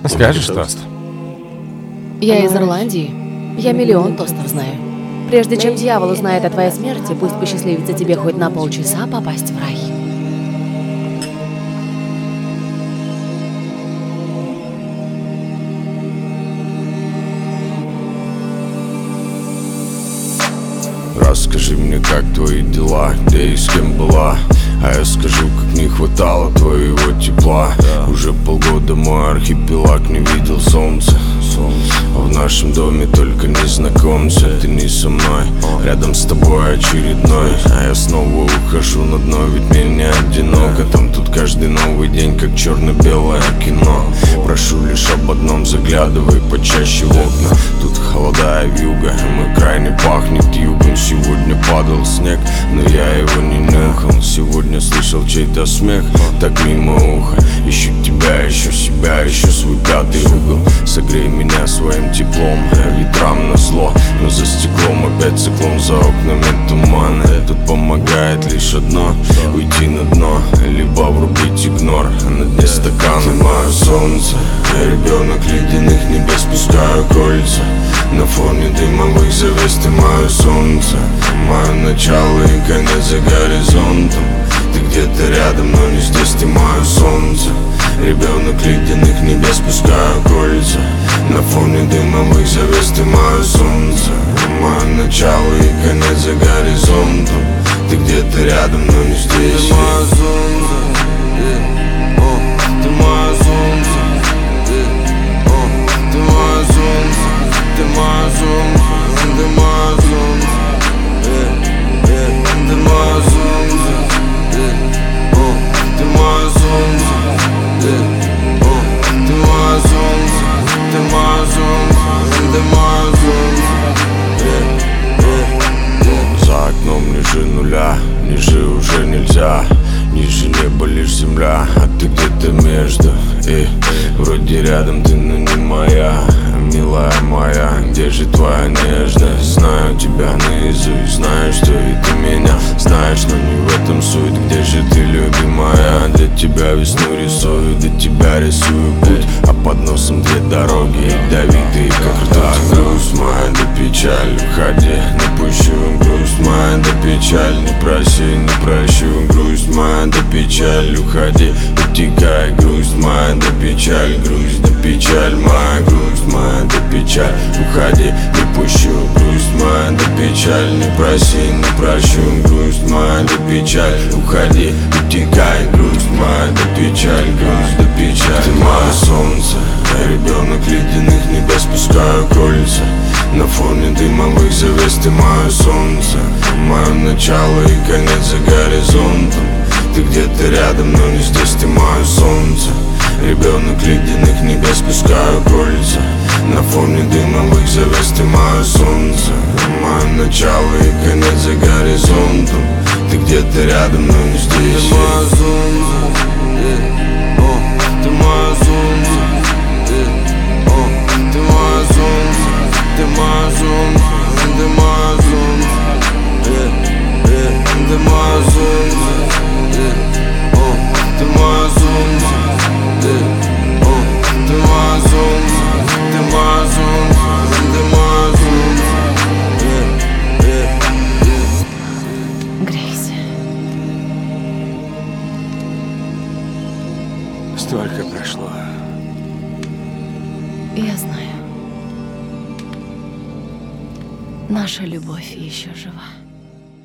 Скажешь тост? Я из Ирландии. Я миллион тостов знаю. Прежде чем дьявол узнает о твоей смерти, пусть посчастливится тебе хоть на полчаса попасть в рай. Расскажи мне, как твои дела, где и с кем была. А я скажу, как не хватало твоего тепла. Уже полгода мой архипелаг не видел солнца. А в нашем доме только незнакомцы. Ты не со мной, рядом с тобой очередной. А я снова ухожу на дно, ведь мне не одиноко. Там тут каждый новый день, как черно-белое кино. Прошу лишь об одном, заглядывай почаще в окна. Тут холода и вьюга, мой край не пахнет югом. Сегодня падал снег, но я его не нюхал. Сегодня слышал чей-то смех, так мимо уха. Ищу тебя, ищу себя, ищу свой пятый угол. Согрей меня своим теплом, ветрам назло. Но за стеклом опять циклон, за окнами туман. Тут помогает лишь одно, уйти на дно, либо врубить игнор. На дне стакана мое солнце, ребенок ледяных небес, пускаю кольца. На фоне дымовых завес ты мое солнце, мое начало и конец за горизонтом. Ты где-то рядом, но не здесь, ты мое солнце. Ребенок ледяных небес, пускаю кольца. На фоне дымовых завес ты мое солнце, мое начало и конец за горизонтом. Ты где-то рядом, но не здесь. Ты мое солнце, ты мое солнце, ты мое солнце, ты мое солнце, ты мое солнце, ты мое солнце, ты мое солнце, ты мое солнце, ты мое солнце, ты мое солнце. За окном ниже нуля, ниже уже нельзя. Ниже неба лишь земля, а ты где-то между. И вроде рядом ты, но не моя, милая моя. Где же твоя нежность? Знаю тебя наизусть, знаю, что и ты меня знаешь, но не в этом суть. Где же ты, любимая? Для тебя весну рисую, для тебя рисую путь. А под носом две дороги, ядовитые, как ртуть. Грусть моя да печаль, уходи, не пущу. Грусть моя да печаль, не проси, не прощу. Грусть моя да печаль, уходи, утекай. Грусть моя да печаль, грусть да печаль моя. Грусть моя да печаль, уходи, не пущу. Грусть моя да печаль, не проси, не прощу. Грусть моя да печаль, уходи, утекай. Грусть моя да печаль, грусть да печаль. Ты мое солнце, ребенок ледяных небес, пускаю кольца. На фоне дымовых завес ты мое солнце, мое начало и конец за горизонтом. Ты где-то рядом, но не здесь, ты мое солнце. Ребенок ледяных небес, пускаю кольца. На фоне дымовых завес ты мое солнце, мое начало и конец за горизонтом. Ты где-то рядом, но не здесь. Ты мое солнце, ты мое солнце, ты мое солнце, ты мое солнце, ты мое солнце, ты мое солнце, ты мое солнце, ты мое солнце, ты мое солнце, ты мое солнце. Грейс. Столько прошло. Я знаю. Наша любовь еще жива.